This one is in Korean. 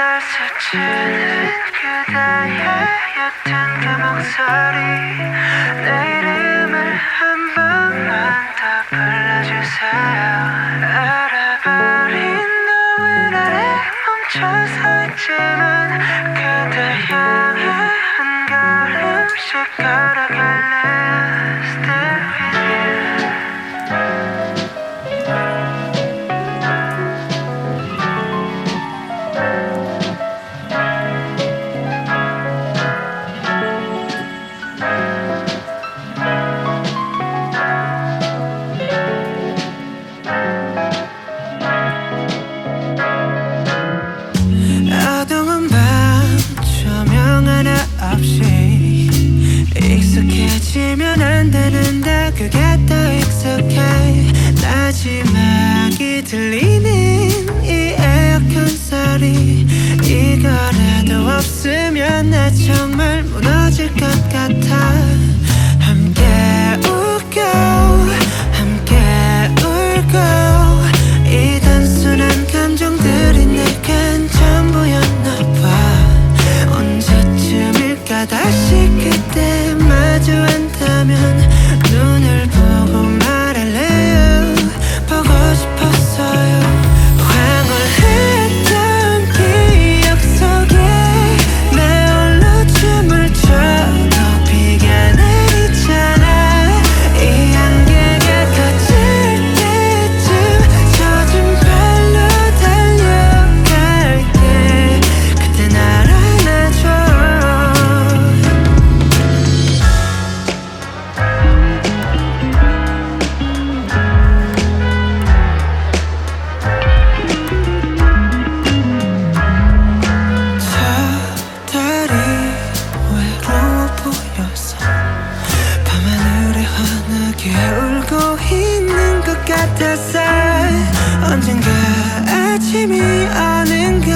날 스치는 그대의 옅은 그 목소리 내 이름을 한 번만 더 불러주세요. 알아버린 노을 아래 멈춰 서 있지만 그대 향해 한 걸음씩 걸어갈래요. Still with you. 어두운 밤 조명 하나 없이 익숙해지면 안 되는데 그게 더 익숙해. 마지막이 들리는 이 에어컨 소리 이거라도 없으면 나 정말 무너질 것 같아. 함께 웃고 함께 울고 이 단순한 감정들이 내겐 전부였나 봐. 언제쯤일까 다시 그때 마주한다면 눈을 보고 말할래요. 보고 싶었어요. 황홀했던 기억 속에 내 홀로 춤을 춰도 비가 내리잖아. 이 안개가 커질 때쯤 젖은 발로 달려갈게. 그때 날 안아줘. 저 달이 외로워 보여서 밤하늘에 환하게 울고 있는 것 같았어. 언젠가 아침이 오는 그